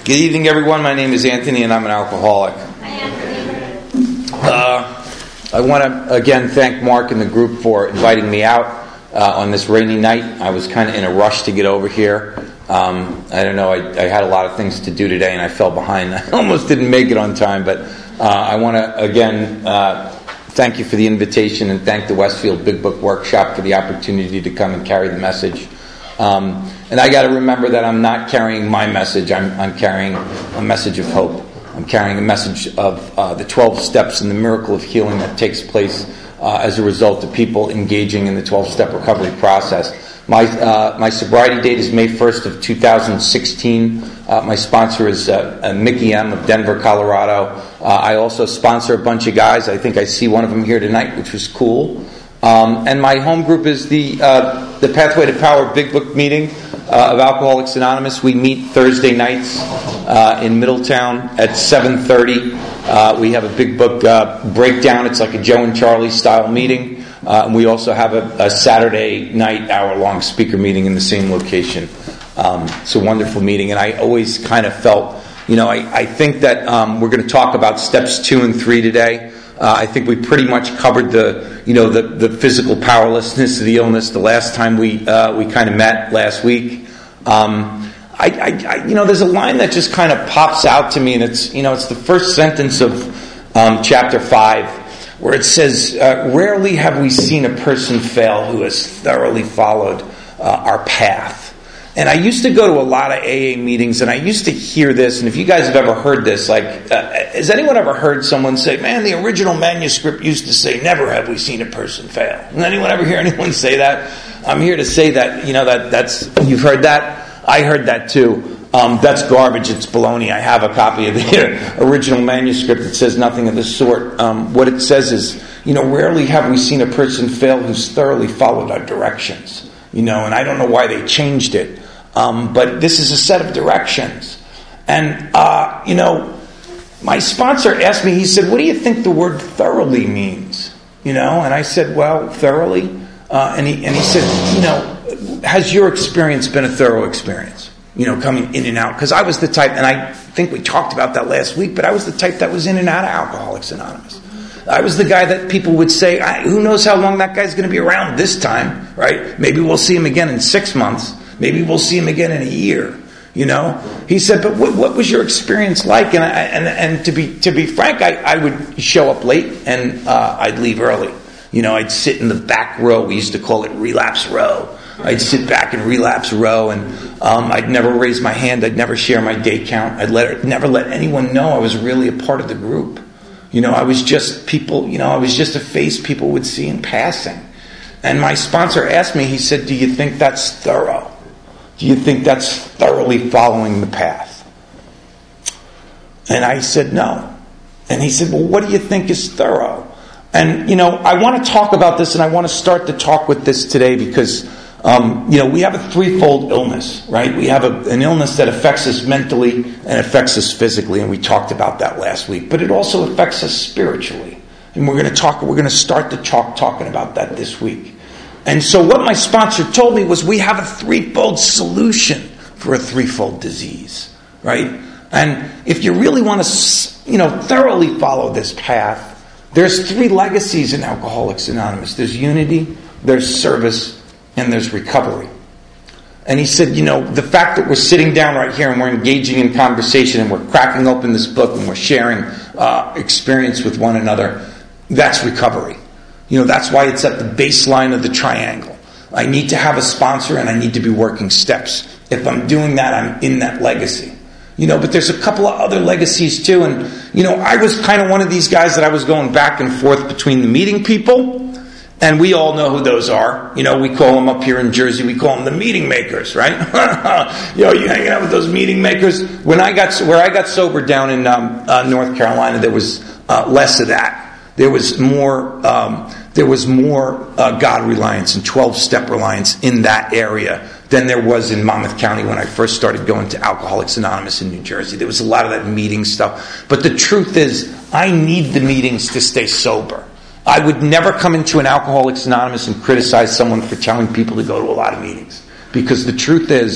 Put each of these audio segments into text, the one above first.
Good evening, everyone. My name is Anthony, and I'm an alcoholic. Hi, Anthony. I want to, again, thank Mark and the group for inviting me out on this rainy night. I was kind of in a rush to get over here. I don't know, I had a lot of things to do today, and I fell behind. I almost didn't make it on time, but I want to, again, thank you for the invitation and thank the Westfield Big Book Workshop for the opportunity to come and carry the message. And I got to remember that I'm not carrying my message. I'm carrying a message of hope. I'm carrying a message of the 12 steps and the miracle of healing that takes place as a result of people engaging in the 12-step recovery process. My sobriety date is May 1st of 2016. My sponsor is Mickey M. of Denver, Colorado. I also sponsor a bunch of guys. I think I see one of them here tonight, which was cool. And my home group is the Pathway to Power Big Book meeting of Alcoholics Anonymous. We meet Thursday nights in Middletown at 7:30. We have a Big Book breakdown. It's like a Joe and Charlie style meeting. And we also have a Saturday night hour-long speaker meeting in the same location. It's a wonderful meeting. And I always kind of felt, I think that we're going to talk about steps 2 and 3 today. I think we pretty much covered the physical powerlessness of the illness the last time we kind of met last week. There's a line that just kind of pops out to me, and it's the first sentence of chapter 5, where it says, "Rarely have we seen a person fail who has thoroughly followed our path." And I used to go to a lot of AA meetings, and I used to hear this, and if you guys have ever heard this, has anyone ever heard someone say, "Man, the original manuscript used to say, 'Never have we seen a person fail'"? Has anyone ever hear anyone say that? I'm here to say that, that's, you've heard that? I heard that too. That's garbage, it's baloney. I have a copy of the original manuscript that says nothing of the sort. What it says is, rarely have we seen a person fail who's thoroughly followed our directions. And I don't know why they changed it. But this is a set of directions. And, my sponsor asked me, he said, "What do you think the word thoroughly means?" And I said, "Well, thoroughly." And he said, "Has your experience been a thorough experience? Coming in and out?" Because I was the type, and I think we talked about that last week, but I was the type that was in and out of Alcoholics Anonymous. I was the guy that people would say, "Who knows how long that guy's going to be around this time, right? Maybe we'll see him again in 6 months. Maybe we'll see him again in a year." He said, "But what was your experience like?" And to be frank, I would show up late and I'd leave early. I'd sit in the back row. We used to call it relapse row. I'd sit back in relapse row, and I'd never raise my hand. I'd never share my day count. I'd never let anyone know I was really a part of the group. I was just people. I was just a face people would see in passing. And my sponsor asked me. He said, "Do you think that's thorough? Do you think that's thoroughly following the path?" And I said, "No." And he said, "Well, what do you think is thorough?" And, I want to talk about this, and I want to start the talk with this today because, we have a threefold illness, right? We have an illness that affects us mentally and affects us physically, and we talked about that last week. But it also affects us spiritually. And we're going to start the talk talking about that this week. And so what my sponsor told me was we have a threefold solution for a threefold disease, right? And if you really want to, thoroughly follow this path, there's 3 legacies in Alcoholics Anonymous. There's unity, there's service, and there's recovery. And he said, the fact that we're sitting down right here and we're engaging in conversation and we're cracking open this book and we're sharing experience with one another, that's recovery. That's why it's at the baseline of the triangle. I need to have a sponsor and I need to be working steps. If I'm doing that, I'm in that legacy. But there's a couple of other legacies too. And, I was kind of one of these guys that I was going back and forth between the meeting people. And we all know who those are. We call them up here in Jersey, we call them the meeting makers, right? You hanging out with those meeting makers. Where I got sober down in North Carolina, there was less of that. There was more God reliance and 12-step reliance in that area than there was in Monmouth County when I first started going to Alcoholics Anonymous in New Jersey. There was a lot of that meeting stuff. But the truth is, I need the meetings to stay sober. I would never come into an Alcoholics Anonymous and criticize someone for telling people to go to a lot of meetings. Because the truth is,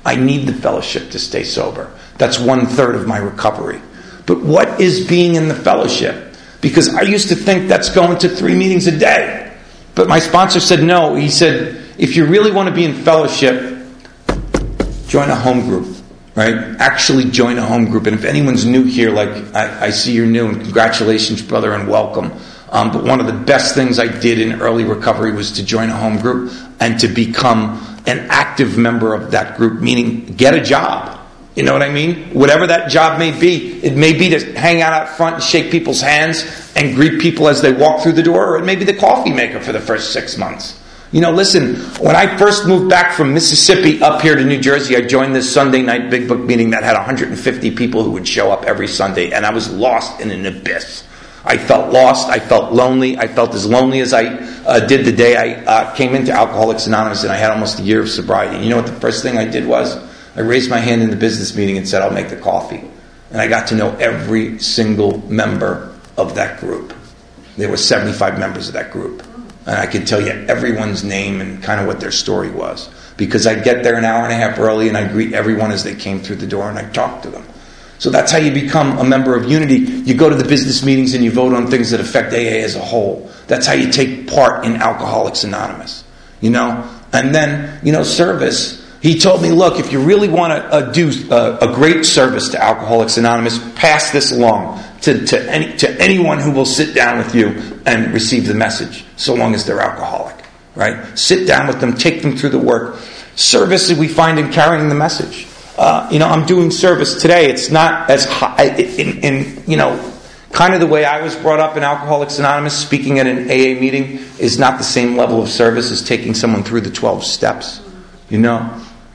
I need the fellowship to stay sober. That's 1/3 of my recovery. But what is being in the fellowship? Because I used to think that's going to 3 meetings a day. But my sponsor said no. He said, if you really want to be in fellowship, join a home group, right? Actually join a home group. And if anyone's new here, like I see you're new, and congratulations, brother, and welcome. But one of the best things I did in early recovery was to join a home group and to become an active member of that group, meaning get a job. You know what I mean? Whatever that job may be. It may be to hang out front and shake people's hands and greet people as they walk through the door, or it may be the coffee maker for the first 6 months. You know, listen, when I first moved back from Mississippi up here to New Jersey, I joined this Sunday night Big Book meeting that had 150 people who would show up every Sunday, and I was lost in an abyss. I felt lost. I felt lonely. I felt as lonely as I did the day I came into Alcoholics Anonymous, and I had almost a year of sobriety. And you know what the first thing I did was? I raised my hand in the business meeting and said, I'll make the coffee. And I got to know every single member of that group. There were 75 members of that group. And I could tell you everyone's name and kind of what their story was. Because I'd get there an hour and a half early and I'd greet everyone as they came through the door and I'd talk to them. So that's how you become a member of Unity. You go to the business meetings and you vote on things that affect AA as a whole. That's how you take part in Alcoholics Anonymous. You know? And then, you know, service. He told me, look, if you really want to do a great service to Alcoholics Anonymous, pass this along to anyone who will sit down with you and receive the message, so long as they're alcoholic, right? Sit down with them, take them through the work. Service we find in carrying the message. You know, I'm doing service today. It's not as high, in you know, kind of the way I was brought up in Alcoholics Anonymous, speaking at an AA meeting is not the same level of service as taking someone through the 12 steps, you know.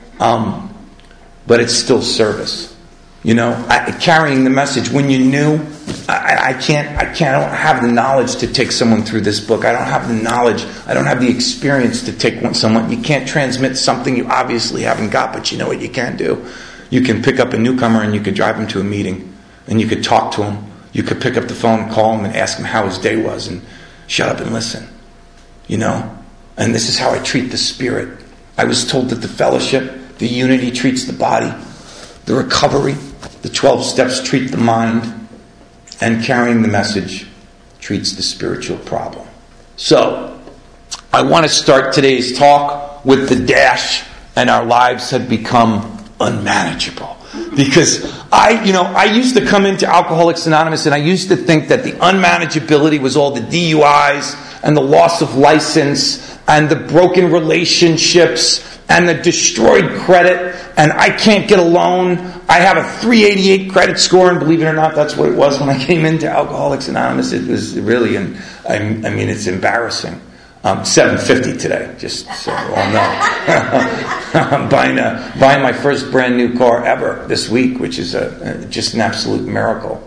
But it's still service. You know, carrying the message. When you're new, I don't have the knowledge to take someone through this book. I don't have the knowledge. I don't have the experience to take someone. You can't transmit something you obviously haven't got, but you know what you can do? You can pick up a newcomer and you can drive him to a meeting and you could talk to him. You could pick up the phone, call him and ask him how his day was and shut up and listen. You know? And this is how I treat the spirit. I was told that the fellowship, the unity treats the body, the recovery, the 12 steps treat the mind, and carrying the message treats the spiritual problem. So, I want to start today's talk with the dash, and our lives have become unmanageable. Because I used to come into Alcoholics Anonymous and I used to think that the unmanageability was all the DUIs and the loss of license and the broken relationships and the destroyed credit, and I can't get a loan. I have a 388 credit score, and believe it or not, that's what it was when I came into Alcoholics Anonymous. It was really, it's embarrassing. 750 today, just so you all know. I'm buying my first brand new car ever this week, which is just an absolute miracle.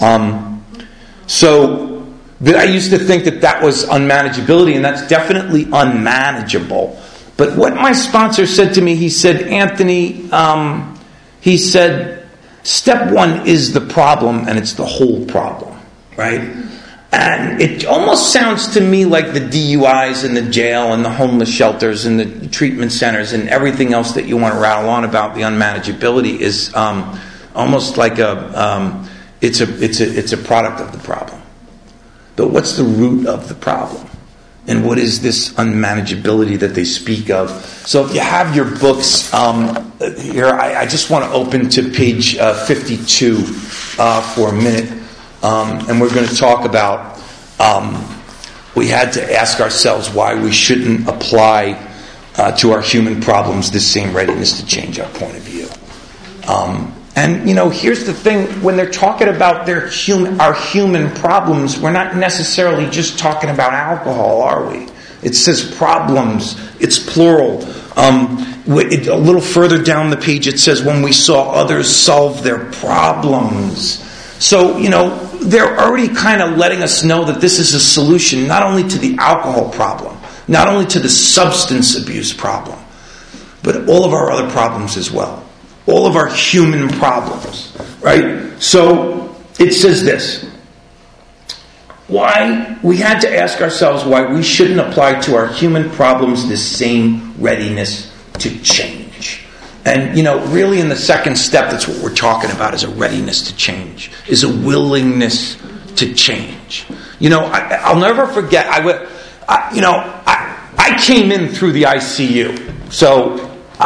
So I used to think that was unmanageability, and that's definitely unmanageable. But what my sponsor said to me, he said, Anthony, he said, step one is the problem, and it's the whole problem, right? And it almost sounds to me like the DUIs and the jail and the homeless shelters and the treatment centers and everything else that you want to rattle on about the unmanageability is almost like it's a product of the problem. But what's the root of the problem? And what is this unmanageability that they speak of? So if you have your books here, I just want to open to page 52 for a minute. And we're going to talk about, we had to ask ourselves why we shouldn't apply to our human problems this same readiness to change our point of view. And, here's the thing. When they're talking about our human problems, we're not necessarily just talking about alcohol, are we? It says problems. It's plural. A little further down the page, it says, when we saw others solve their problems. So, they're already kind of letting us know that this is a solution not only to the alcohol problem, not only to the substance abuse problem, but all of our other problems as well. All of our human problems, right? So it says this. Why we had to ask ourselves why we shouldn't apply to our human problems this same readiness to change. And, really in the second step, that's what we're talking about, is a readiness to change, is a willingness to change. I'll never forget, I came in through the ICU. So,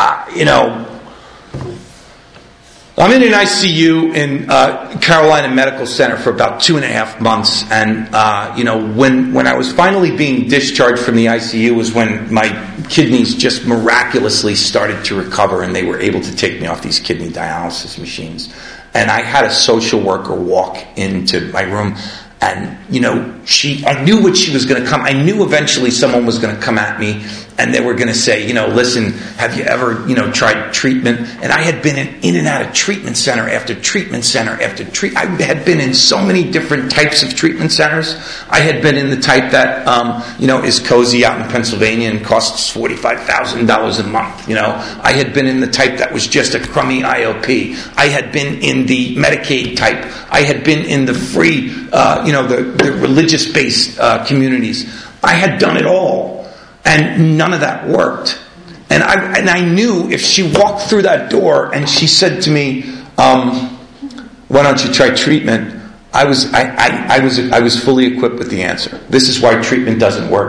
I'm in an ICU in Carolina Medical Center for about 2.5 months, and when I was finally being discharged from the ICU was when my kidneys just miraculously started to recover, and they were able to take me off these kidney dialysis machines. And I had a social worker walk into my room, and I knew what she was going to come. I knew eventually someone was going to come at me, and they were going to say, listen, have you ever, tried treatment? And I had been in and out of treatment center after treatment center after I had been in so many different types of treatment centers. I had been in the type that, is cozy out in Pennsylvania and costs $45,000 a month. I had been in the type that was just a crummy IOP. I had been in the Medicaid type. I had been in the free, the religious-based communities. I had done it all. And none of that worked. And I knew if she walked through that door and she said to me, why don't you try treatment? I was fully equipped with the answer. This is why treatment doesn't work. ...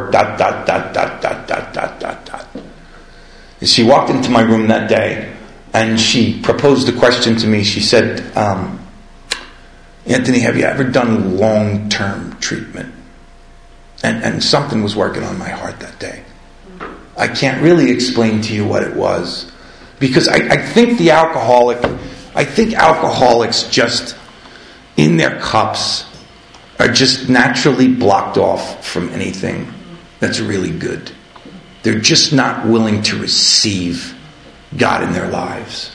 And she walked into my room that day and she proposed a question to me. She said, Anthony, have you ever done long-term treatment? And something was working on my heart that day. I can't really explain to you what it was. Because I think alcoholics just, in their cups, are just naturally blocked off from anything that's really good. They're just not willing to receive God in their lives.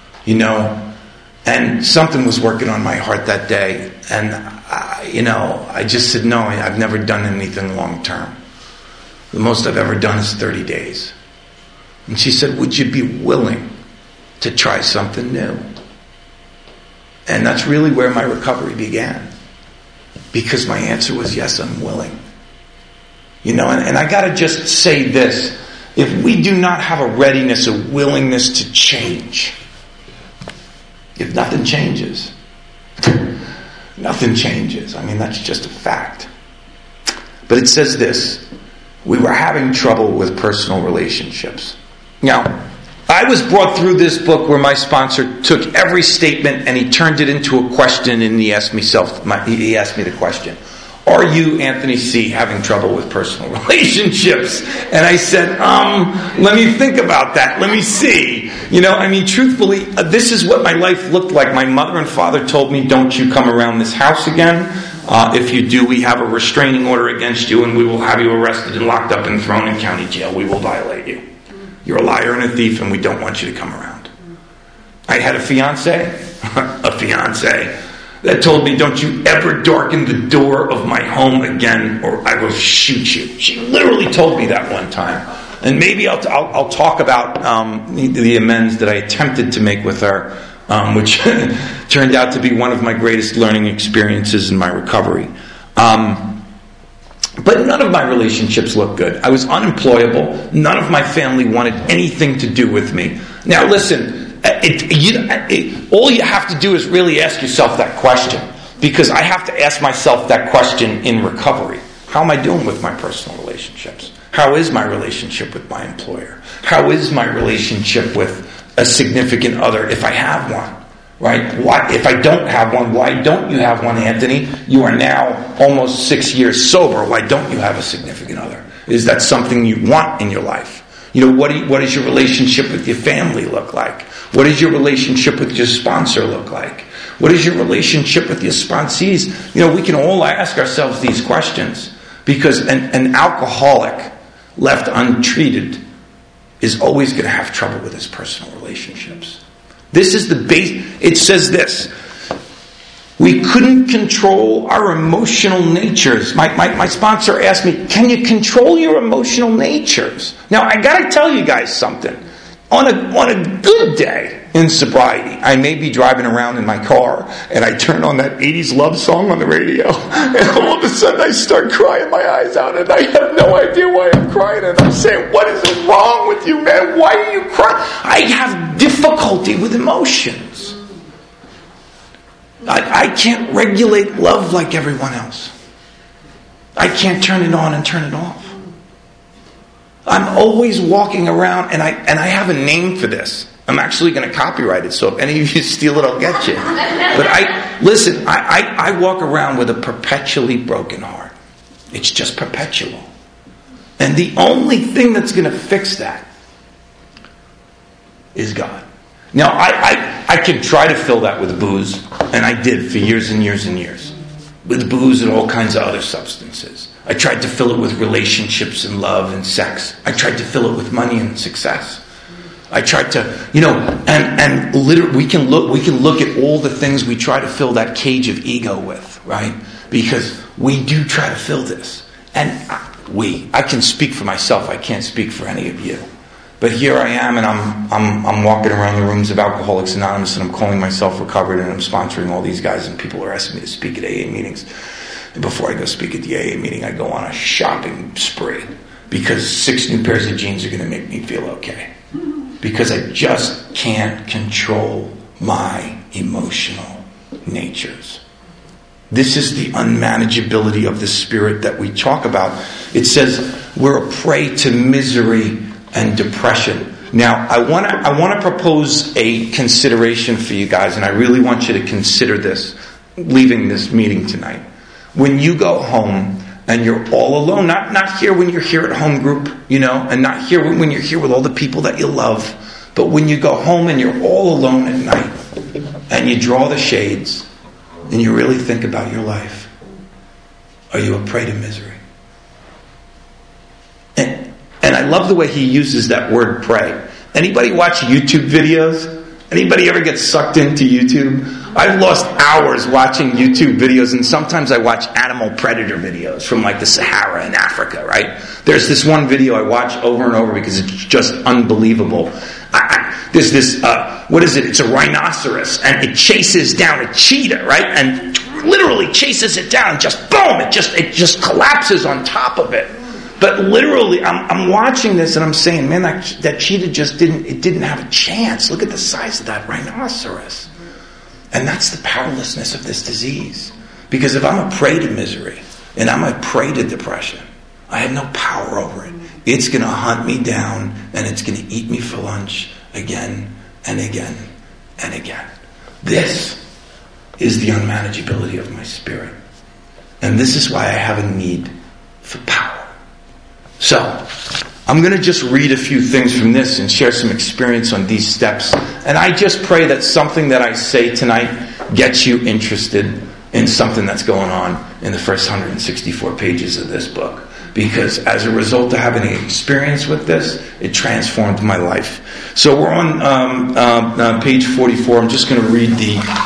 And something was working on my heart that day. And, I just said, no, I've never done anything long term. The most I've ever done is 30 days. And she said, would you be willing to try something new? And that's really where my recovery began. Because my answer was, yes, I'm willing. And I got to just say this. If we do not have a readiness, a willingness to change, if nothing changes, nothing changes. That's just a fact. But it says this. We were having trouble with personal relationships. Now, I was brought through this book where my sponsor took every statement and he turned it into a question, and he asked me the question, are you, Anthony C., having trouble with personal relationships? And I said, let me think about that. Let me see. Truthfully, this is what my life looked like. My mother and father told me, don't you come around this house again. If you do, we have a restraining order against you, and we will have you arrested and locked up and thrown in county jail. We will violate you. You're a liar and a thief, and we don't want you to come around. I had a fiance that told me, don't you ever darken the door of my home again, or I will shoot you. She literally told me that one time. And maybe I'll talk about the amends that I attempted to make with her, which turned out to be one of my greatest learning experiences in my recovery. But none of my relationships looked good. I was unemployable. None of my family wanted anything to do with me. Now listen, all you have to do is really ask yourself that question. Because I have to ask myself that question in recovery. How am I doing with my personal relationships? How is my relationship with my employer? How is my relationship with a significant other if I have one? Right? Why, if I don't have one, why don't you have one, Anthony? You are now almost 6 years sober. Why don't you have a significant other? Is that something you want in your life? What does your relationship with your family look like? What does your relationship with your sponsor look like? What is your relationship with your sponsees? We can all ask ourselves these questions, because an alcoholic left untreated is always going to have trouble with his personal relationships. This is the base. It says this. We couldn't control our emotional natures. My sponsor asked me, can you control your emotional natures? Now, I got to tell you guys something. On a good day in sobriety, I may be driving around in my car and I turn on that 80s love song on the radio, and all of a sudden I start crying my eyes out, and I have no idea why I'm crying, and I'm saying, what is wrong with you, man? Why are you crying? I have difficulty difficulty with emotions. I can't regulate love like everyone else. I can't turn it on and turn it off. I'm always walking around, and I have a name for this. I'm actually going to copyright it, so if any of you steal it, I'll get you. But I walk around with a perpetually broken heart. It's just perpetual. And the only thing that's going to fix that is God. Now, I can try to fill that with booze, and I did for years and years and years. With booze and all kinds of other substances. I tried to fill it with relationships and love and sex. I tried to fill it with money and success. I tried to, and literally we can look at all the things we try to fill that cage of ego with, right? Because we do try to fill this. And I can speak for myself. I can't speak for any of you. But here I am, and I'm walking around the rooms of Alcoholics Anonymous, and I'm calling myself recovered, and I'm sponsoring all these guys, and people are asking me to speak at AA meetings. And before I go speak at the AA meeting, I go on a shopping spree because 6 new pairs of jeans are going to make me feel okay. Because I just can't control my emotional natures. This is the unmanageability of the spirit that we talk about. It says we're a prey to misery and depression. Now, I want to propose a consideration for you guys, and I really want you to consider this, leaving this meeting tonight. When you go home and you're all alone, not here when you're here at home group, and not here when you're here with all the people that you love, but when you go home and you're all alone at night, and you draw the shades, and you really think about your life, are you a prey to misery? And I love the way he uses that word prey. Anybody watch YouTube videos? Anybody ever get sucked into YouTube? I've lost hours watching YouTube videos, and sometimes I watch animal predator videos from like the Sahara in Africa, right? There's this one video I watch over and over because it's just unbelievable. There's this, what is it? It's a rhinoceros, and it chases down a cheetah, right? And literally chases it down, and just boom, it just collapses on top of it. But literally, I'm watching this and I'm saying, man, that cheetah didn't have a chance. Look at the size of that rhinoceros. And that's the powerlessness of this disease. Because if I'm a prey to misery and I'm a prey to depression, I have no power over it. It's going to hunt me down and it's going to eat me for lunch again and again and again. This is the unmanageability of my spirit. And this is why I have a need for power. So, I'm going to just read a few things from this and share some experience on these steps. And I just pray that something that I say tonight gets you interested in something that's going on in the first 164 pages of this book. Because as a result of having an experience with this, it transformed my life. So we're on page 44. I'm just going to read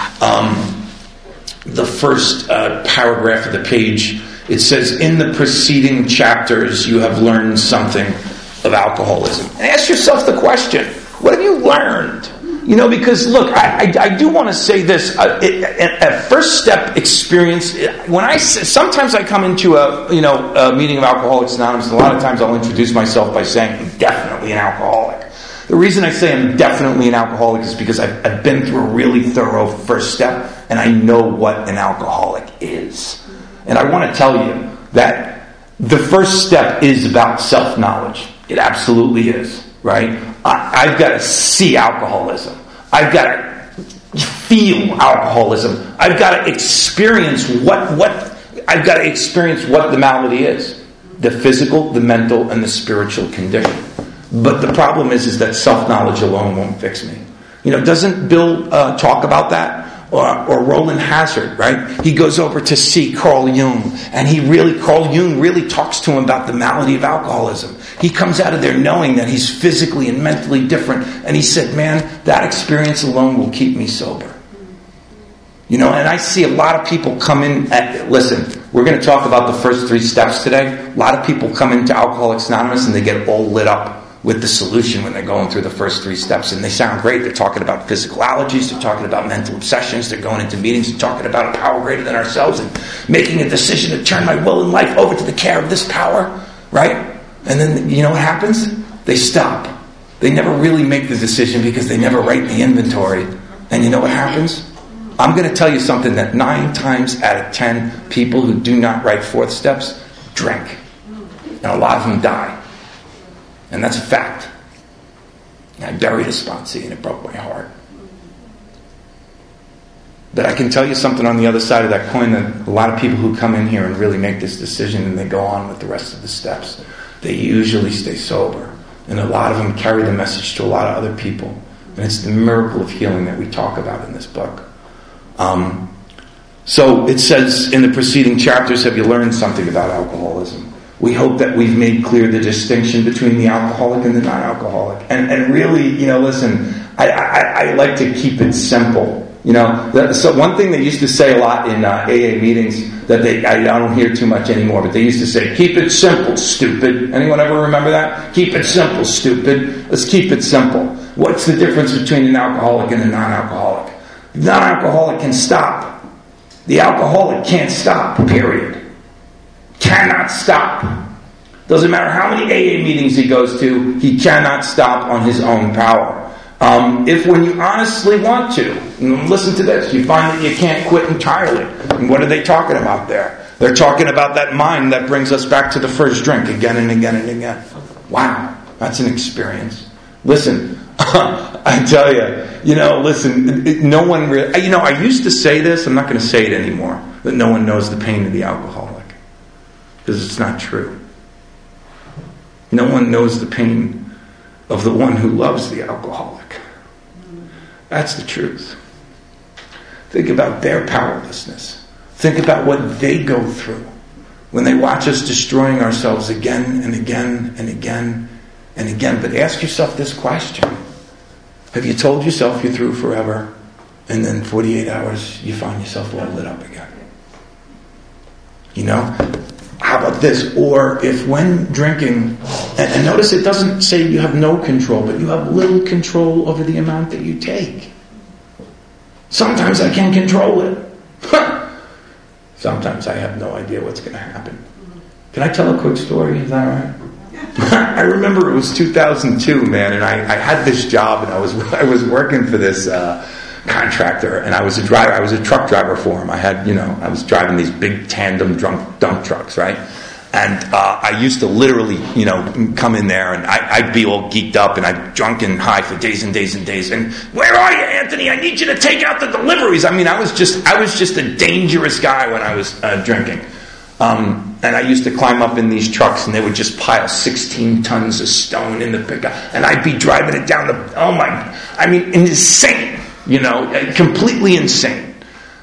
the first paragraph of the page. It says, in the preceding chapters, you have learned something of alcoholism. And ask yourself the question, what have you learned? Because look, I do want to say this. A first step experience, sometimes I come into a meeting of Alcoholics Anonymous, and a lot of times I'll introduce myself by saying, I'm definitely an alcoholic. The reason I say I'm definitely an alcoholic is because I've been through a really thorough first step, and I know what an alcoholic is. And I want to tell you that the first step is about self-knowledge. It absolutely is, right? I've got to see alcoholism. I've got to feel alcoholism. I've got to experience what the malady is. The physical, the mental, and the spiritual condition. But the problem is that self-knowledge alone won't fix me. Doesn't Bill talk about that? Or Roland Hazard, right? He goes over to see Carl Jung, and Carl Jung really talks to him about the malady of alcoholism. He comes out of there knowing that he's physically and mentally different, and he said, man, that experience alone will keep me sober. And I see a lot of people come in, listen, we're going to talk about the first 3 steps today. A lot of people come into Alcoholics Anonymous and they get all lit up with the solution when they're going through the first 3 steps. And they sound great. They're talking about physical allergies. They're talking about mental obsessions. They're going into meetings and talking about a power greater than ourselves and making a decision to turn my will and life over to the care of this power. Right? And then, you know what happens? They stop. They never really make the decision because they never write the inventory. And you know what happens? I'm going to tell you something that 9 times out of 10 people who do not write 4th steps drink. And a lot of them die. And that's a fact. And I buried a sponsee and it broke my heart. But I can tell you something on the other side of that coin, that a lot of people who come in here and really make this decision and they go on with the rest of the steps, they usually stay sober. And a lot of them carry the message to a lot of other people. And it's the miracle of healing that we talk about in this book. So it says in the preceding chapters, have you learned something about alcoholism? We hope that we've made clear the distinction between the alcoholic and the non-alcoholic. And really, listen, I like to keep it simple. So one thing they used to say a lot in AA meetings that I don't hear too much anymore, but they used to say, keep it simple, stupid. Anyone ever remember that? Keep it simple, stupid. Let's keep it simple. What's the difference between an alcoholic and a non-alcoholic? The non-alcoholic can stop. The alcoholic can't stop, period. Cannot stop. Doesn't matter how many AA meetings he goes to, he cannot stop on his own power. If when you honestly want to, listen to this, you find that you can't quit entirely. And what are they talking about there? They're talking about that mind that brings us back to the first drink again and again and again. Wow, that's an experience. Listen, I tell you, listen, no one really, I used to say this, I'm not going to say it anymore, that no one knows the pain of the alcoholic. Because it's not true. No one knows the pain of the one who loves the alcoholic. That's the truth. Think about their powerlessness. Think about what they go through when they watch us destroying ourselves again and again and again and again. But ask yourself this question. Have you told yourself you're through forever, and then 48 hours you find yourself all lit up again? How about this? Or if when drinking, and notice it doesn't say you have no control, but you have little control over the amount that you take. Sometimes I can control it. Sometimes I have no idea what's going to happen. Can I tell a quick story? Is that right? I remember it was 2002, man, and I had this job, and I was working for this contractor, and I was a driver. I was a truck driver for him. I was driving these big tandem dump trucks, right? And I used to literally, come in there, and I'd be all geeked up, and I'd drunk and high for days and days and days. And where are you, Anthony? I need you to take out the deliveries. I mean, I was just a dangerous guy when I was drinking. And I used to climb up in these trucks, and they would just pile 16 tons of stone in the pickup, and I'd be driving it down insane. Completely insane.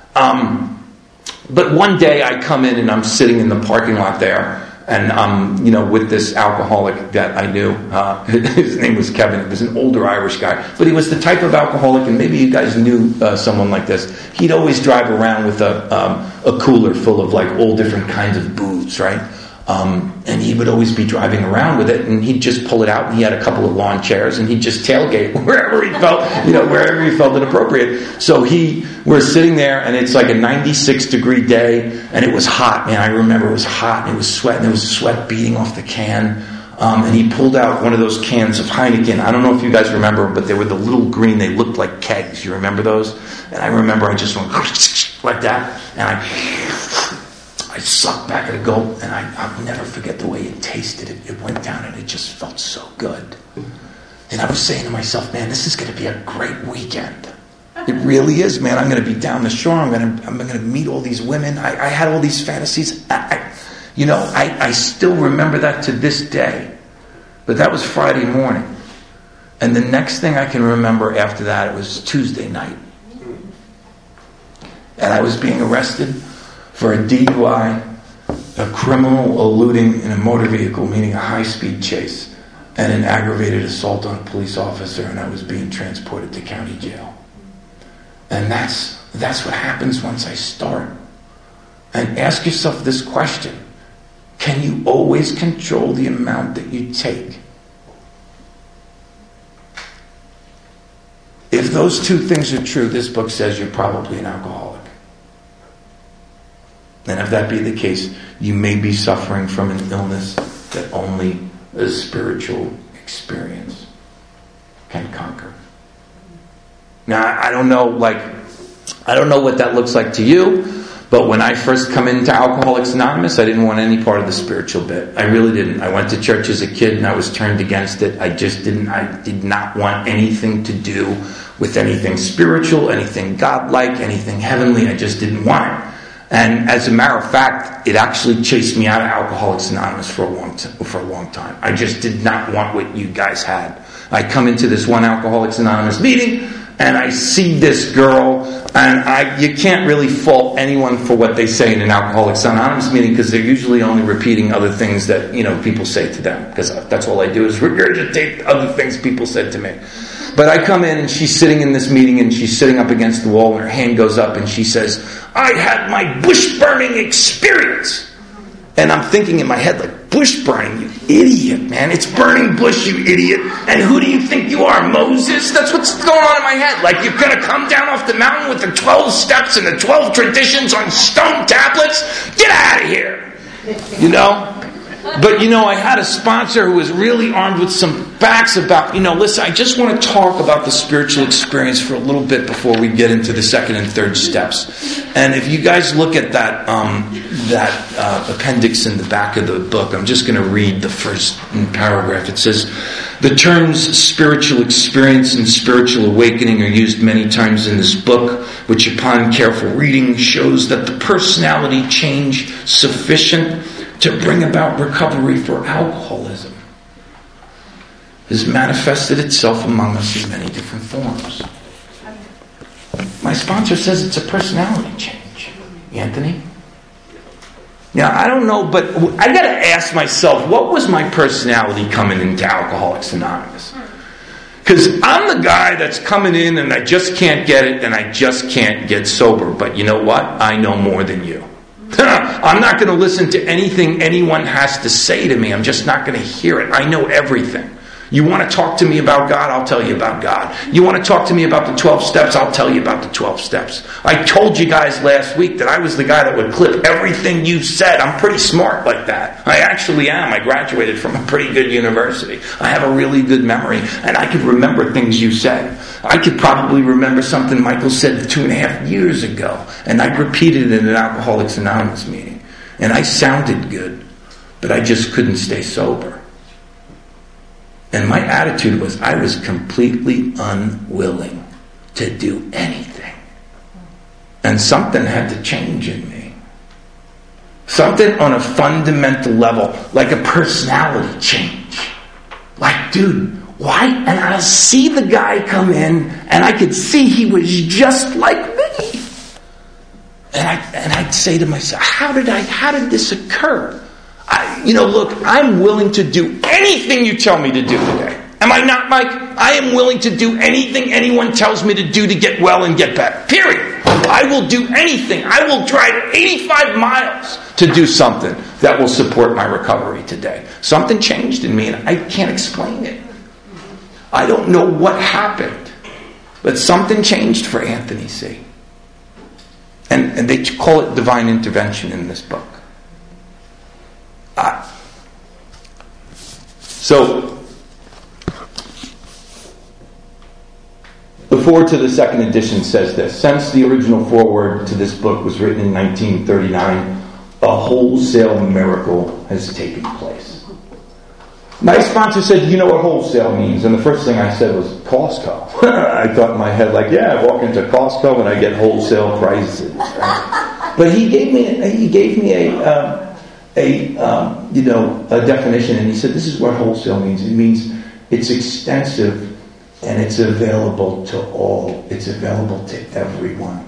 But one day I come in and I'm sitting in the parking lot there, and I'm, with this alcoholic that I knew. His name was Kevin. He was an older Irish guy, but he was the type of alcoholic, and maybe you guys knew someone like this. He'd always drive around with a cooler full of like all different kinds of booze, right? And he would always be driving around with it, and he'd just pull it out, and he had a couple of lawn chairs, and he'd just tailgate wherever he felt it appropriate. So we're sitting there, and it's like a 96-degree day, and it was hot, man. I remember it was hot, and it was sweat, and there was sweat beating off the can. And he pulled out one of those cans of Heineken. I don't know if you guys remember, but they were the little green, they looked like kegs. You remember those? And I remember I just went like that, and I sucked back at a gulp, and I'll never forget the way it tasted. It went down, and it just felt so good. And I was saying to myself, man, this is going to be a great weekend. It really is, man. I'm going to be down the shore. I'm going to meet all these women. I had all these fantasies. I still remember that to this day. But that was Friday morning. And the next thing I can remember after that, it was Tuesday night. And I was being arrested for a DUI, a criminal eluding in a motor vehicle, meaning a high-speed chase, and an aggravated assault on a police officer, and I was being transported to county jail. And that's what happens once I start. And ask yourself this question. Can you always control the amount that you take? If those two things are true, this book says you're probably an alcoholic. And if that be the case, you may be suffering from an illness that only a spiritual experience can conquer. Now, I don't know what that looks like to you, but when I first come into Alcoholics Anonymous, I didn't want any part of the spiritual bit. I really didn't. I went to church as a kid and I was turned against it. I did not want anything to do with anything spiritual, anything godlike, anything heavenly. I just didn't want it. And as a matter of fact, it actually chased me out of Alcoholics Anonymous for a long time. I just did not want what you guys had. I come into this one Alcoholics Anonymous meeting, and I see this girl, and you can't really fault anyone for what they say in an Alcoholics Anonymous meeting, because they're usually only repeating other things that people say to them, because that's all I do is regurgitate other things people said to me. But I come in and she's sitting in this meeting and she's sitting up against the wall and her hand goes up and she says, "I had my bush burning experience." And I'm thinking in my head, like, bush burning, you idiot, man. It's burning bush, you idiot. And who do you think you are, Moses? That's what's going on in my head. Like, you're going to come down off the mountain with the 12 steps and the 12 traditions on stone tablets? Get out of here. But, I had a sponsor who was really armed with some facts about, listen, I just want to talk about the spiritual experience for a little bit before we get into the second and third steps. And if you guys look at that appendix in the back of the book, I'm just going to read the first paragraph. It says, "The terms spiritual experience and spiritual awakening are used many times in this book, which upon careful reading shows that the personality change sufficient to bring about recovery for alcoholism has manifested itself among us in many different forms." My sponsor says it's a personality change. Anthony? Now, I don't know, but I got to ask myself, what was my personality coming into Alcoholics Anonymous? Because I'm the guy that's coming in and I just can't get it and I just can't get sober. But you know what? I know more than you. I'm not going to listen to anything anyone has to say to me. I'm just not going to hear it. I know everything. You want to talk to me about God? I'll tell you about God. You want to talk to me about the 12 steps? I'll tell you about the 12 steps. I told you guys last week that I was the guy that would clip everything you said. I'm pretty smart like that. I actually am. I graduated from a pretty good university. I have a really good memory, and I could remember things you said. I could probably remember something Michael said 2.5 years ago, and I repeated it in an Alcoholics Anonymous meeting. And I sounded good, but I just couldn't stay sober. And my attitude was I was completely unwilling to do anything. And something had to change in me. Something on a fundamental level, like a personality change. Like, dude, why? And I'll see the guy come in, and I could see he was just like me. And I'd say to myself, how did this occur? Look, I'm willing to do anything you tell me to do today. Am I not, Mike? I am willing to do anything anyone tells me to do to get well and get better. Period. I will do anything. I will drive 85 miles to do something that will support my recovery today. Something changed in me, and I can't explain it. I don't know what happened, but something changed for Anthony C. And they call it divine intervention in this book. So, the foreword to the second edition says this: since the original foreword to this book was written in 1939, a wholesale miracle has taken place. My sponsor said, "Do you know what wholesale means?" And the first thing I said was Costco. I thought in my head, like, yeah, I walk into Costco and I get wholesale prices. Right? But he gave me a definition, and he said, this is what wholesale means. It means it's extensive and it's available to all. It's available to everyone.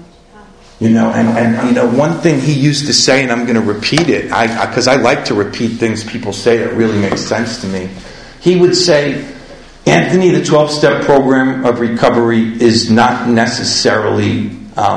One thing he used to say, and I'm going to repeat it, because I like to repeat things people say that really make sense to me. He would say, Anthony, the 12-step program of recovery is not necessarily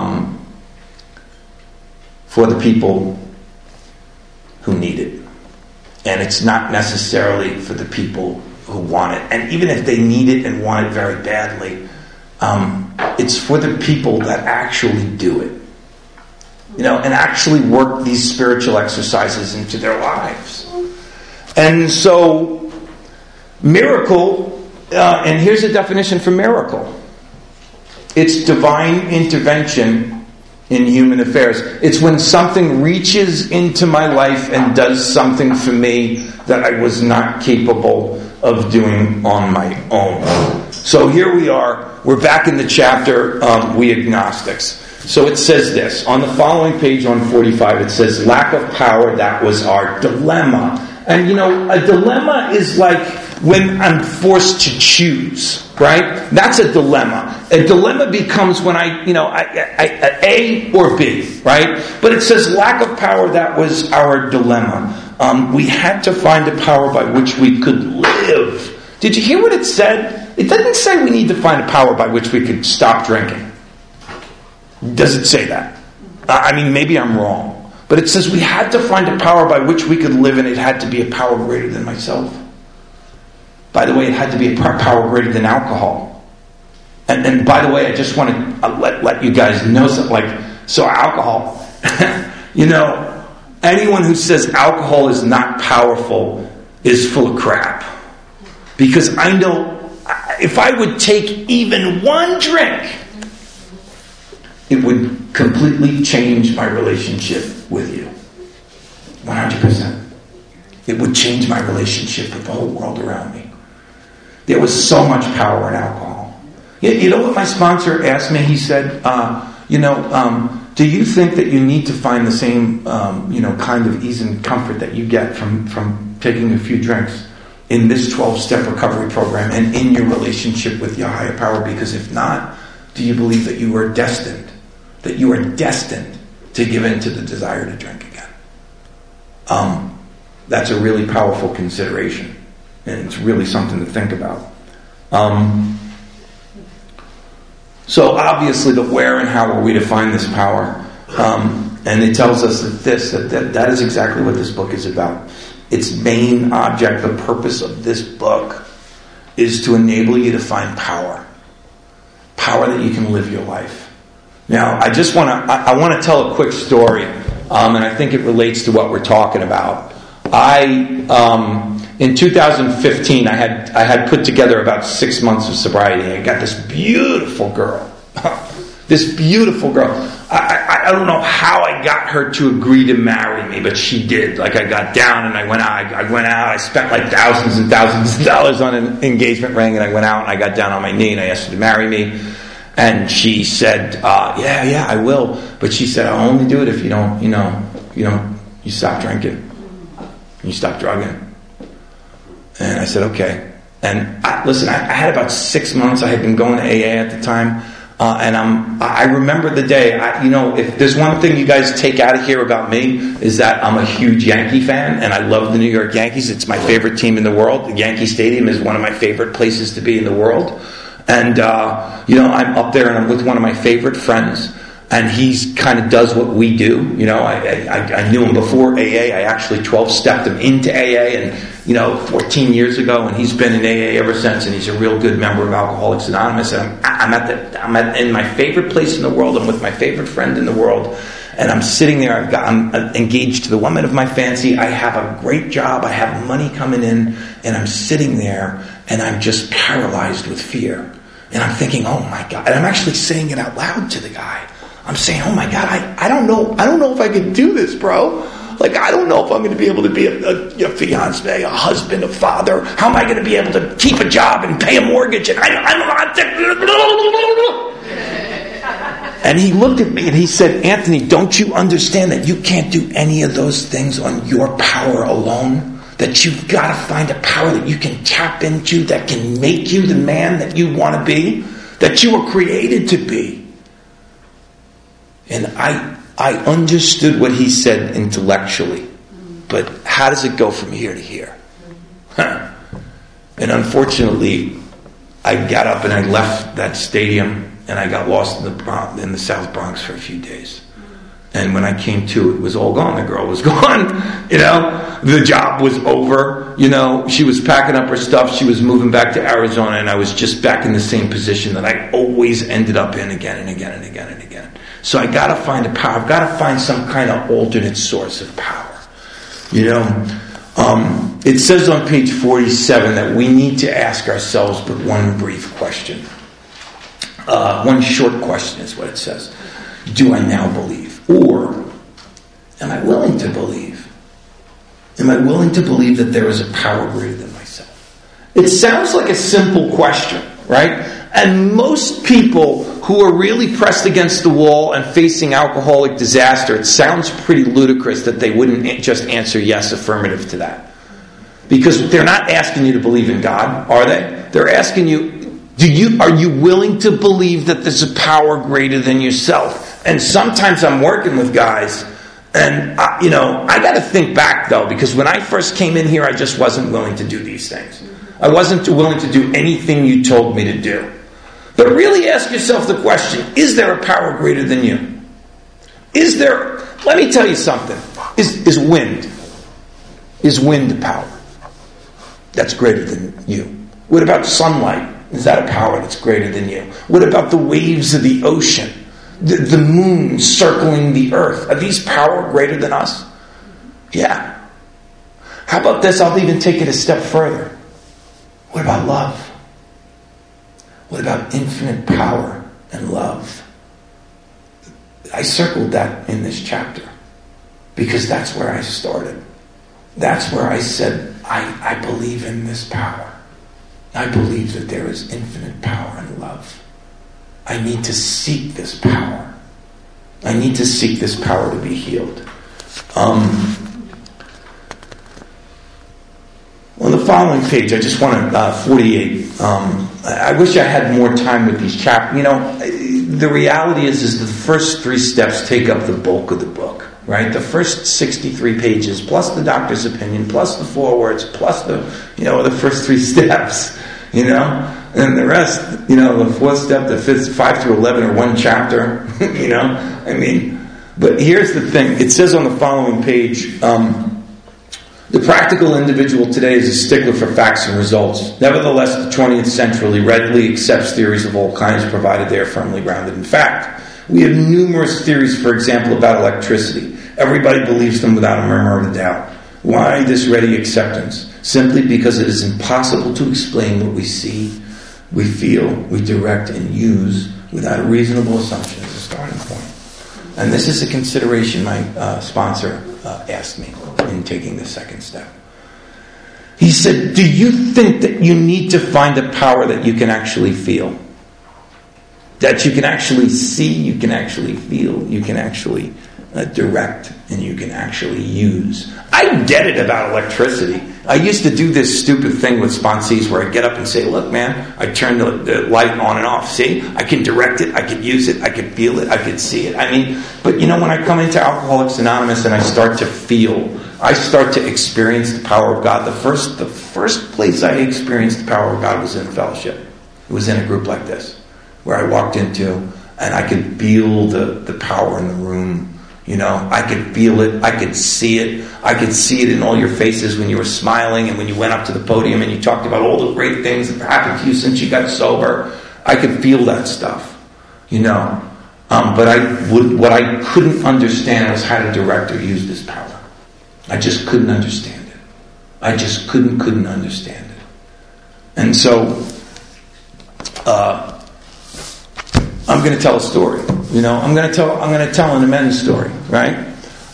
for the people who need it. And it's not necessarily for the people who want it. And even if they need it and want it very badly, it's for the people that actually do it. And actually work these spiritual exercises into their lives. And so, miracle and here's a definition for miracle. It's divine intervention in human affairs. It's when something reaches into my life and does something for me that I was not capable of doing on my own. So here we are. We're back in the chapter, We Agnostics. So it says this. On the following page, on 45, it says, lack of power, that was our dilemma. And a dilemma is like when I'm forced to choose, right? That's a dilemma. A dilemma becomes when I A or B, right? But it says lack of power, that was our dilemma. We had to find a power by which we could live. Did you hear what it said? It doesn't say we need to find a power by which we could stop drinking. Does it say that? Maybe I'm wrong. But it says we had to find a power by which we could live, and it had to be a power greater than myself. By the way, it had to be a power greater than alcohol. And by the way, I just want to let you guys know something. So alcohol, anyone who says alcohol is not powerful is full of crap. Because I know if I would take even one drink, it would completely change my relationship with you. 100%. It would change my relationship with the whole world around me. There was so much power in alcohol. You know what my sponsor asked me? He said, do you think that you need to find the same, kind of ease and comfort that you get from taking a few drinks in this 12-step recovery program and in your relationship with your higher power? Because if not, do you believe that you are destined to give in to the desire to drink again? That's a really powerful consideration, and it's really something to think about. So obviously, the where and how are we to find this power? And it tells us that is exactly what this book is about. Its main object, the purpose of this book, is to enable you to find power that you can live your life. Now, I want to tell a quick story, and I think it relates to what we're talking about. In 2015, I had put together about 6 months of sobriety. I got this beautiful girl. I don't know how I got her to agree to marry me, but she did. I got down and I went out. I spent thousands and thousands of dollars on an engagement ring, and I went out and I got down on my knee and I asked her to marry me. And she said, yeah, I will. But she said, I'll only do it if you stop drinking. You stop drugging. And I said, okay. And I had about 6 months. I had been going to AA at the time. And I remember the day, if there's one thing you guys take out of here about me, is that I'm a huge Yankee fan, and I love the New York Yankees. It's my favorite team in the world. The Yankee Stadium is one of my favorite places to be in the world. And, I'm up there and I'm with one of my favorite friends, and he's kind of does what we do. I knew him before AA. I actually 12-stepped him into AA, and 14 years ago, and he's been in AA ever since, and he's a real good member of Alcoholics Anonymous. And I'm in my favorite place in the world. I'm with my favorite friend in the world, and I'm sitting there. I'm engaged to the woman of my fancy. I have a great job. I have money coming in, and I'm sitting there, and I'm just paralyzed with fear. And I'm thinking, oh my God! And I'm actually saying it out loud to the guy. I'm saying, oh my God, I don't know if I can do this, bro. I don't know if I'm going to be able to be a fiance, a husband, a father. How am I going to be able to keep a job and pay a mortgage? And And he looked at me and he said, Anthony, don't you understand that you can't do any of those things on your power alone? That you've got to find a power that you can tap into that can make you the man that you want to be, that you were created to be. And I understood what he said intellectually, but how does it go from here to here? And unfortunately, I got up and I left that stadium and I got lost in the South Bronx for a few days. And when I came to, it was all gone. The girl was gone. The job was over. She was packing up her stuff. She was moving back to Arizona, and I was just back in the same position that I always ended up in again and again and again and again. So I got to find a power. I've got to find some kind of alternate source of power. It says on page 47 that we need to ask ourselves but one brief question. One short question is what it says. Do I now believe? Or am I willing to believe? Am I willing to believe that there is a power greater than myself? It sounds like a simple question, right? And most people who are really pressed against the wall and facing alcoholic disaster, it sounds pretty ludicrous that they wouldn't just answer yes affirmative to that. Because they're not asking you to believe in God, are they? They're asking you, are you willing to believe that there's a power greater than yourself? And sometimes I'm working with guys, and I got to think back though, because when I first came in here, I just wasn't willing to do these things. I wasn't willing to do anything you told me to do. But really ask yourself the question, is there a power greater than you? Is there, let me tell you something, is wind a power that's greater than you? What about sunlight? Is that a power that's greater than you? What about the waves of the ocean? The moon circling the earth? Are these power greater than us? Yeah. How about this? I'll even take it a step further. What about love? What about infinite power and love? I circled that in this chapter because that's where I started. That's where I said, I believe in this power. I believe that there is infinite power and love. I need to seek this power. I need to seek this power to be healed. On the following page, I just want to, 48. I wish I had more time with these chapters. The reality is that the first 3 steps take up the bulk of the book, right? The first 63 pages, plus the doctor's opinion, plus the forewords, plus the first 3 steps, and the rest, the 4th step, the 5th, 5 through 11 are one chapter, but here's the thing. It says on the following page, the practical individual today is a stickler for facts and results. Nevertheless, the 20th century readily accepts theories of all kinds, provided they are firmly grounded in fact. We have numerous theories, for example, about electricity. Everybody believes them without a murmur of a doubt. Why this ready acceptance? Simply because it is impossible to explain what we see, we feel, we direct, and use without a reasonable assumption as a starting point. And this is a consideration my sponsor asked me in taking the second step. He said, do you think that you need to find a power that you can actually feel? That you can actually see, you can actually feel, you can actually direct, and you can actually use. I get it about electricity. I used to do this stupid thing with sponsees where I'd get up and say, look man, I turn the light on and off. See, I can direct it, I can use it, I can feel it, I can see it. But when I come into Alcoholics Anonymous and I start to feel, I start to experience the power of God. The first place I experienced the power of God was in fellowship. It was in a group like this, where I walked into, and I could feel the power in the room. I could feel it. I could see it. I could see it in all your faces when you were smiling and when you went up to the podium and you talked about all the great things that happened to you since you got sober. I could feel that stuff, But what I couldn't understand was how to direct or use this power. I just couldn't understand it. I just couldn't understand it. And so, I'm going to tell a story. I'm going to tell an amends story, right?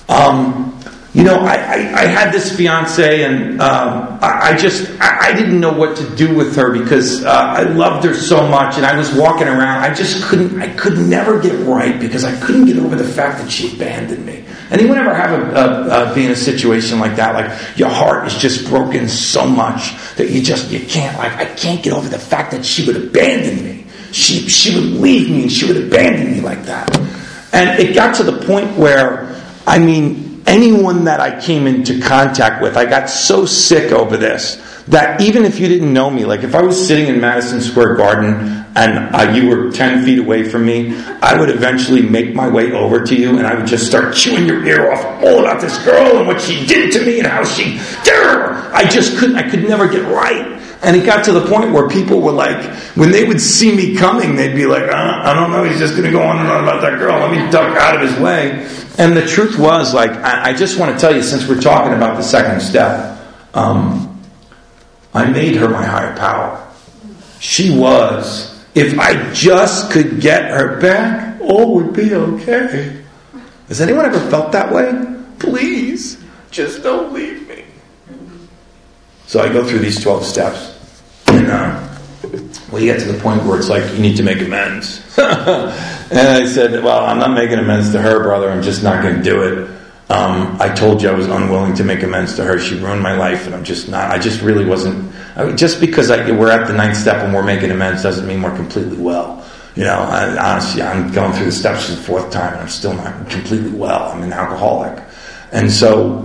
I had this fiance, and I didn't know what to do with her because I loved her so much, and I was walking around. I could never get right because I couldn't get over the fact that she abandoned me. Anyone ever have be in a situation like that? Like your heart is just broken so much that you can't. I can't get over the fact that she would abandon me. She would leave me and she would abandon me like that. And it got to the point where, anyone that I came into contact with, I got so sick over this that even if you didn't know me, like if I was sitting in Madison Square Garden and you were 10 feet away from me, I would eventually make my way over to you and I would just start chewing your ear off all about this girl and what she did to me and how she... I could never get right. And it got to the point where people were like, when they would see me coming, they'd be like, I don't know, he's just going to go on and on about that girl. Let me duck out of his way. And the truth was, I just want to tell you, since we're talking about the second step, I made her my higher power. She was, if I just could get her back, all would be okay. Has anyone ever felt that way? Please, just don't leave me. So I go through these 12 steps. And you get to the point where it's like, you need to make amends. And I said, well, I'm not making amends to her, brother. I'm just not going to do it. I told you I was unwilling to make amends to her. She ruined my life, and I'm just not. I just really wasn't. Just because we're at the 9th step and we're making amends doesn't mean we're completely well. Honestly, I'm going through the steps for the 4th time, and I'm still not completely well. I'm an alcoholic, and so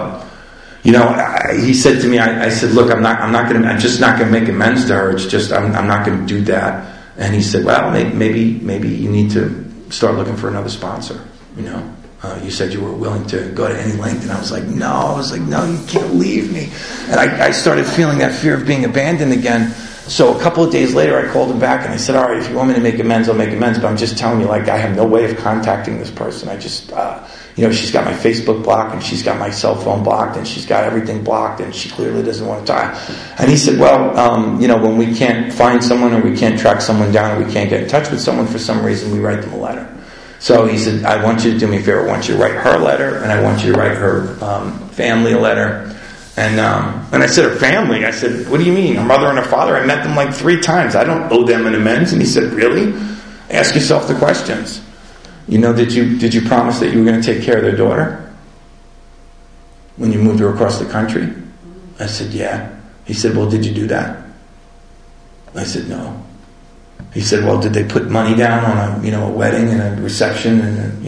he said to me, I said, look, I'm just not going to make amends to her. It's just I'm not going to do that. And he said, well, maybe you need to start looking for another sponsor. You said you were willing to go to any length, and I was like, no, you can't leave me. And I started feeling that fear of being abandoned again. So a couple of days later, I called him back and I said, all right, if you want me to make amends, I'll make amends. But I'm just telling you, I have no way of contacting this person. I just, she's got my Facebook blocked, and she's got my cell phone blocked, and she's got everything blocked, and she clearly doesn't want to talk. And he said, well, when we can't find someone, or we can't track someone down, or we can't get in touch with someone for some reason, we write them a letter. So he said, I want you to do me a favor. I want you to write her a letter, and I want you to write her family a letter. And I said, her family? I said, what do you mean? Her mother and her father? I met them 3 times. I don't owe them an amends. And he said, really? Ask yourself the questions. Did you promise that you were going to take care of their daughter when you moved her across the country? I said, yeah. He said, well, did you do that? I said, no. He said, well, did they put money down on a wedding and a reception and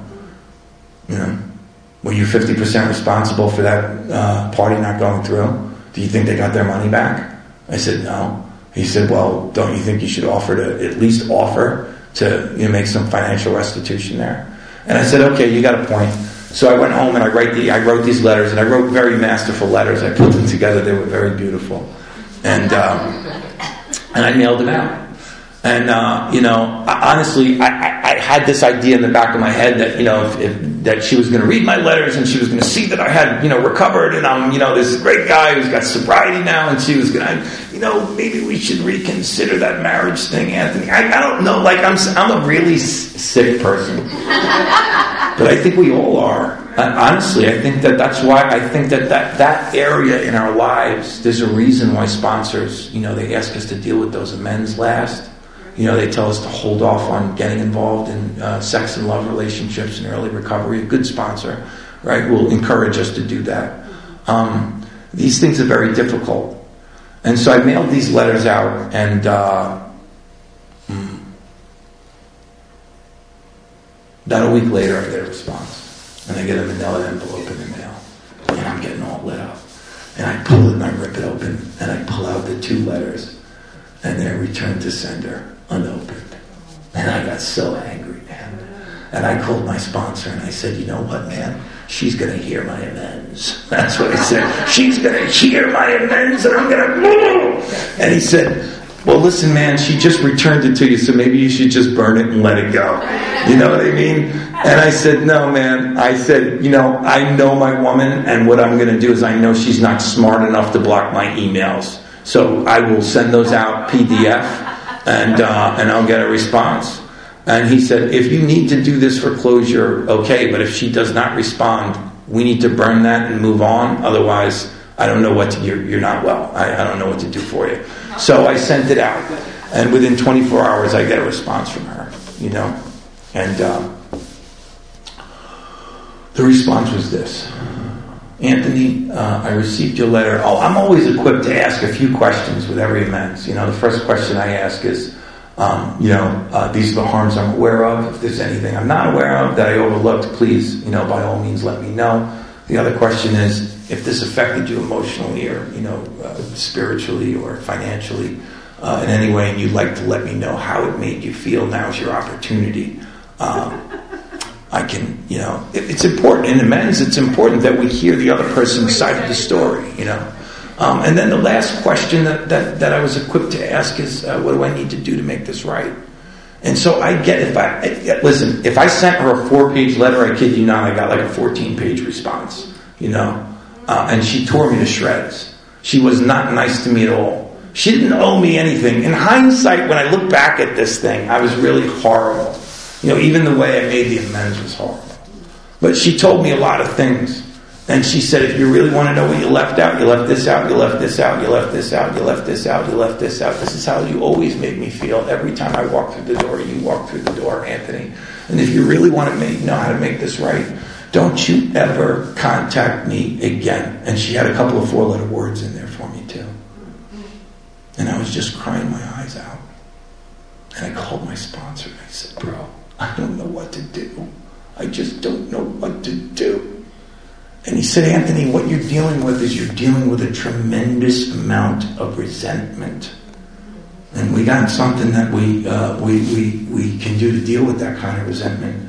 were you 50% responsible for that party not going through? Do you think they got their money back? I said, no. He said, well, don't you think you should at least offer to make some financial restitution there? And I said, okay, you got a point. So I went home and I wrote these letters, and I wrote very masterful letters. I put them together. They were very beautiful. And I mailed them out. And, honestly, I had this idea in the back of my head that, that she was going to read my letters and she was going to see that I had, recovered, and I'm, this great guy who's got sobriety now, and she was going to, maybe we should reconsider that marriage thing, Anthony. I don't know, I'm a really sick person. But I think we all are. Honestly, I think that's why I think that area in our lives, there's a reason why sponsors, they ask us to deal with those amends last. They tell us to hold off on getting involved in sex and love relationships and early recovery. A good sponsor, right, will encourage us to do that. These things are very difficult. And so I mailed these letters out, and about a week later I get a response. And I get a manila envelope in the mail. And I'm getting all lit up. And I pull it and I rip it open. And I pull out the 2 letters. And they're returned to sender, unopened. And I got so angry, man. And I called my sponsor and I said, you know what, man? She's going to hear my amends. That's what I said. She's going to hear my amends, and I'm going to... And he said, well, listen, man, she just returned it to you, so maybe you should just burn it and let it go. You know what I mean? And I said, no, man. I said, I know my woman, and what I'm going to do is I know she's not smart enough to block my emails. So I will send those out PDF, and I'll get a response. And he said, if you need to do this for closure, okay, but if she does not respond, we need to burn that and move on. Otherwise, I don't know what to do. You're not well. I don't know what to do for you. So I sent it out, and within 24 hours, I get a response from her. And the response was this. Anthony, I received your letter. I'm always equipped to ask a few questions with every amends. The first question I ask is, these are the harms I'm aware of. If there's anything I'm not aware of that I overlooked, please, by all means, let me know. The other question is, if this affected you emotionally or, spiritually or financially in any way, and you'd like to let me know how it made you feel, now's your opportunity. I can, it's important in amends. It's important that we hear the other person's side of the story, And then the last question that I was equipped to ask is, what do I need to do to make this right? And so if I sent her a 4-page letter, I kid you not, I got a 14-page response, and she tore me to shreds. She was not nice to me at all. She didn't owe me anything. In hindsight, when I look back at this thing, I was really horrible. Even the way I made the amends was horrible. But she told me a lot of things. And she said, if you really want to know what you left out, you left this out, you left this out, you left this out, you left this out, you left this out. This is how you always made me feel every time I walked through the door. You walked through the door, Anthony. And if you really want to know how to make this right, don't you ever contact me again. And she had a couple of 4-letter words in there for me too. And I was just crying my eyes out. And I called my sponsor and I said, bro, I don't know what to do. I just don't know what to do. And he said, Anthony, what you're dealing with is you're dealing with a tremendous amount of resentment. And we got something that we can do to deal with that kind of resentment.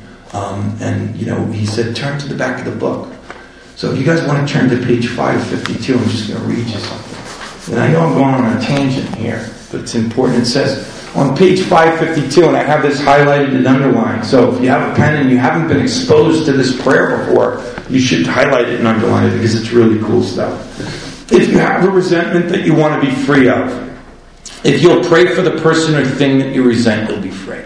He said, turn to the back of the book. So if you guys want to turn to page 552, I'm just going to read you something. And I know I'm going on a tangent here, but it's important. It says, on page 552, and I have this highlighted and underlined. So if you have a pen and you haven't been exposed to this prayer before, you should highlight it and underline it because it's really cool stuff. If you have a resentment that you want to be free of, if you'll pray for the person or thing that you resent, you'll be free.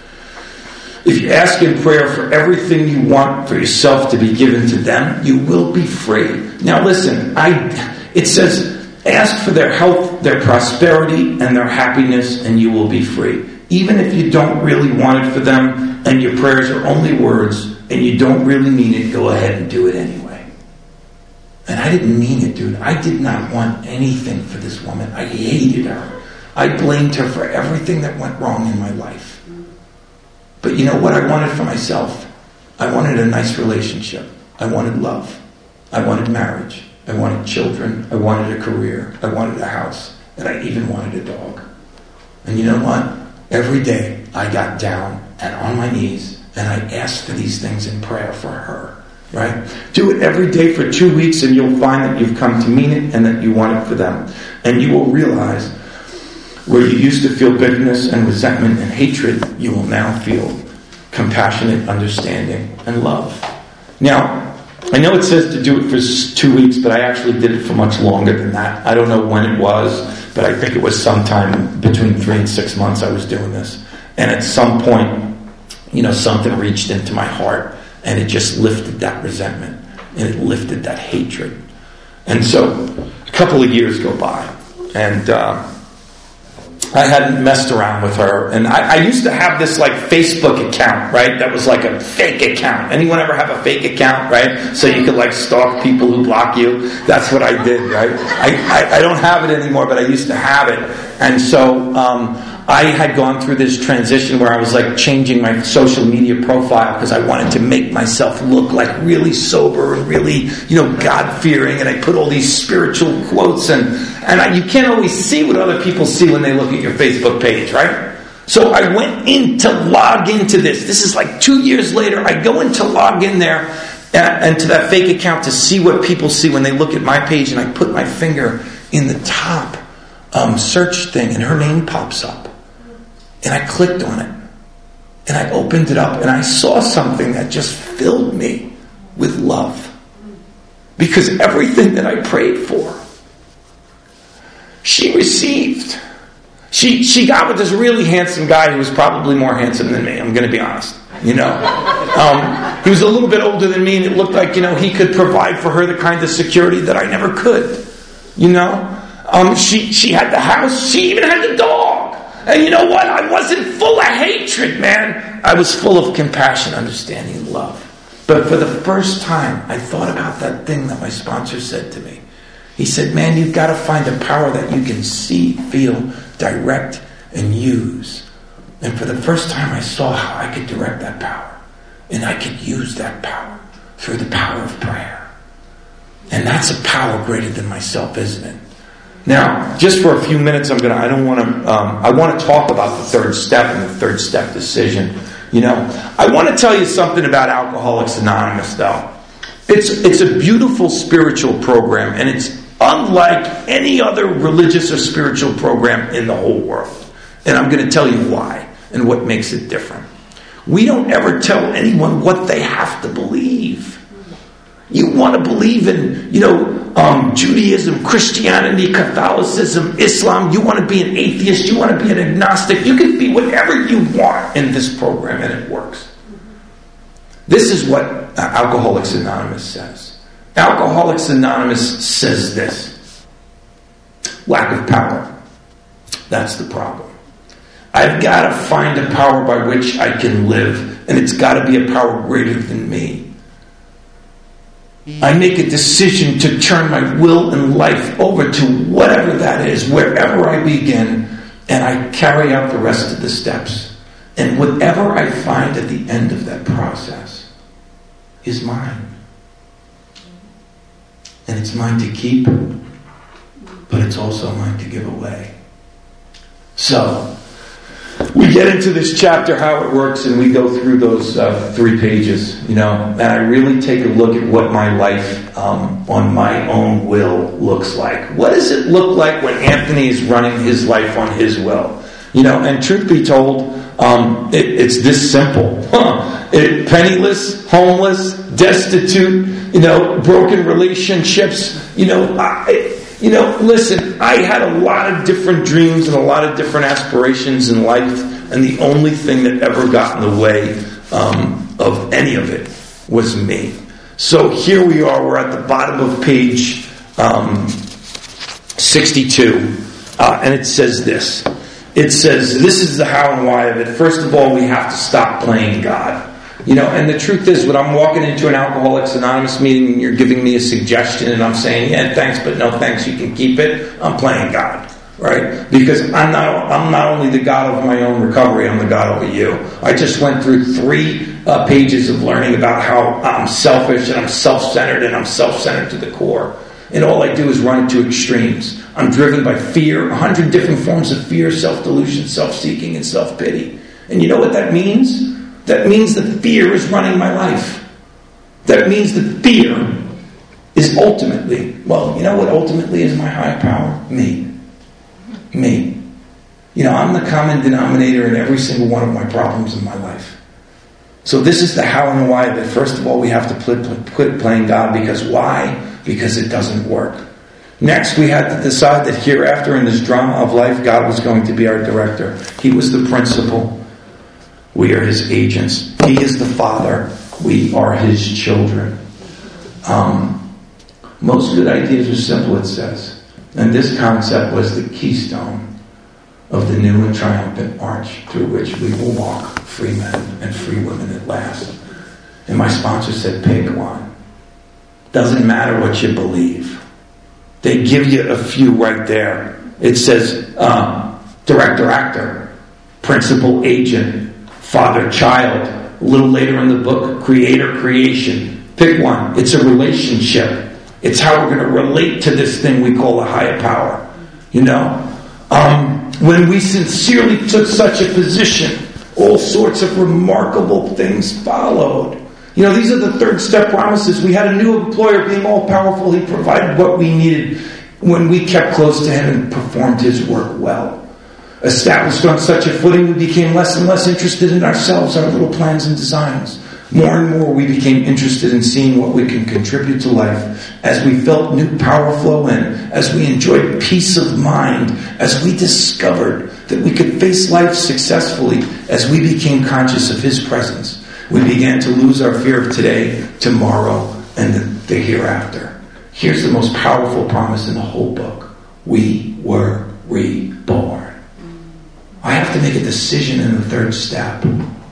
If you ask in prayer for everything you want for yourself to be given to them, you will be free. Now listen, it says, ask for their health, their prosperity, and their happiness, and you will be free. Even if you don't really want it for them, and your prayers are only words, and you don't really mean it, go ahead and do it anyway. And I didn't mean it, dude. I did not want anything for this woman. I hated her. I blamed her for everything that went wrong in my life. But you know what I wanted for myself? I wanted a nice relationship. I wanted love. I wanted marriage. I wanted children. I wanted a career. I wanted a house. And I even wanted a dog. And you know what? Every day I got down and on my knees and I asked for these things in prayer for her. Right? Do it every day for 2 weeks and you'll find that you've come to mean it and that you want it for them. And you will realize where you used to feel bitterness and resentment and hatred, you will now feel compassionate understanding and love. Now, I know it says to do it for 2 weeks, but I actually did it for much longer than that. I don't know when it was, but I think it was sometime between 3 and 6 months I was doing this. And at some point, something reached into my heart and it just lifted that resentment and it lifted that hatred. And so a couple of years go by and I hadn't messed around with her. And I used to have this Facebook account, right? That was like a fake account. Anyone ever have a fake account, right? So you could stalk people who block you. That's what I did, right? I don't have it anymore, but I used to have it. And so I had gone through this transition where I was changing my social media profile because I wanted to make myself look really sober and really, God-fearing. And I put all these spiritual quotes and you can't always see what other people see when they look at your Facebook page, right? So I went in to log into this. This is 2 years later. I go in to log in there and to that fake account to see what people see when they look at my page. And I put my finger in the top search thing and her name pops up. And I clicked on it. And I opened it up and I saw something that just filled me with love. Because everything that I prayed for, she received. She got with this really handsome guy who was probably more handsome than me. I'm going to be honest. He was a little bit older than me, and it looked like he could provide for her the kind of security that I never could. She had the house. She even had the dog. And you know what? I wasn't full of hatred, man. I was full of compassion, understanding, and love. But for the first time, I thought about that thing that my sponsor said to me. He said, man, you've got to find a power that you can see, feel, direct, and use. And for the first time, I saw how I could direct that power. And I could use that power through the power of prayer. And that's a power greater than myself, isn't it? Now, just for a few minutes, I want to talk about the third step and the third step decision. I want to tell you something about Alcoholics Anonymous, though. It's a beautiful spiritual program, and it's unlike any other religious or spiritual program in the whole world. And I'm going to tell you why and what makes it different. We don't ever tell anyone what they have to believe. You want to believe in, Judaism, Christianity, Catholicism, Islam. You want to be an atheist, you want to be an agnostic, you can be whatever you want in this program, and it works. This is what Alcoholics Anonymous says. Alcoholics Anonymous says this: lack of power. That's the problem. I've got to find a power by which I can live, and it's got to be a power greater than me. I make a decision to turn my will and life over to whatever that is, wherever I begin, and I carry out the rest of the steps. And whatever I find at the end of that process is mine. And it's mine to keep, but it's also mine to give away. So, we get into this chapter, how it works, and we go through those 3 pages, and I really take a look at what my life on my own will looks like. What does it look like when Anthony is running his life on his will? And truth be told, it's this simple. Penniless, homeless, destitute, broken relationships, listen, I had a lot of different dreams and a lot of different aspirations in life, and the only thing that ever got in the way of any of it was me. So here we are, we're at the bottom of page 62, and it says this. It says, this is the how and why of it. First of all, we have to stop playing God. And the truth is, when I'm walking into an Alcoholics Anonymous meeting and you're giving me a suggestion and I'm saying, yeah, thanks, but no thanks, you can keep it, I'm playing God, right? Because I'm not only the God of my own recovery, I'm the God of you. I just went through 3 pages of learning about how I'm selfish and I'm self-centered and I'm self-centered to the core. And all I do is run into extremes. I'm driven by fear, 100 different forms of fear, self-delusion, self-seeking, and self-pity. And you know what that means? That means that fear is running my life. That means that fear is ultimately, well, you know what ultimately is my high power? Me. I'm the common denominator in every single one of my problems in my life. So this is the how and why of it. First of all, we have to quit playing God. Because why? Because it doesn't work. Next, we had to decide that hereafter in this drama of life, God was going to be our director. He was the principal. We are His agents. He is the Father. We are His children. Most good ideas are simple, it says. And this concept was the keystone of the new and triumphant march through which we will walk, free men and free women at last. And my sponsor said, pick one. Doesn't matter what you believe. They give you a few right there. It says director-actor, principal-agent, father-child. A little later in the book, creator-creation. Pick one. It's a relationship. It's how we're going to relate to this thing we call a higher power. When we sincerely took such a position, all sorts of remarkable things followed. These are the 3rd step promises. We had a new employer being all powerful. He provided what we needed when we kept close to Him and performed His work well. Established on such a footing, we became less and less interested in ourselves, our little plans and designs. More and more, we became interested in seeing what we can contribute to life. As we felt new power flow in, as we enjoyed peace of mind, as we discovered that we could face life successfully, as we became conscious of His presence, we began to lose our fear of today, tomorrow, and the hereafter. Here's the most powerful promise in the whole book. We were reborn. I have to make a decision in the 3rd step.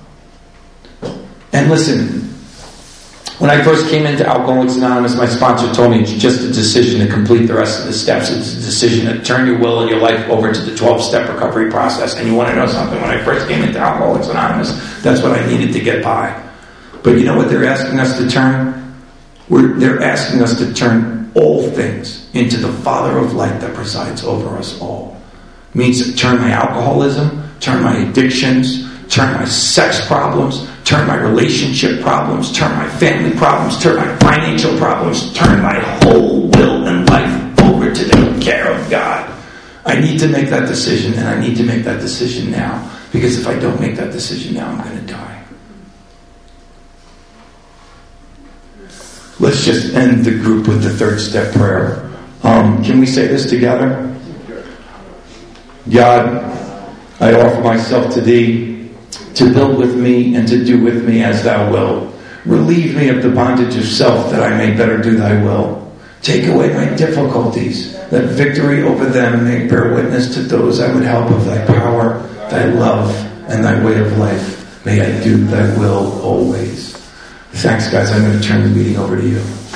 And listen, when I first came into Alcoholics Anonymous, my sponsor told me it's just a decision to complete the rest of the steps. It's a decision to turn your will and your life over to the 12-step recovery process. And you want to know something? When I first came into Alcoholics Anonymous, that's what I needed to get by. But you know what they're asking us to turn? They're asking us to turn all things into the Father of light that presides over us all. It means turn my alcoholism, turn my addictions, turn my sex problems, turn my relationship problems, turn my family problems, turn my financial problems, turn my whole will and life over to the care of God. I need to make that decision, and I need to make that decision now. Because if I don't make that decision now, I'm going to die. Let's just end the group with the third step prayer. Can we say this together? God, I offer myself to Thee to build with me and to do with me as Thou wilt. Relieve me of the bondage of self that I may better do Thy will. Take away my difficulties, that victory over them may bear witness to those I would help of Thy power, Thy love, and Thy way of life. May I do Thy will always. Thanks, guys. I'm going to turn the meeting over to you.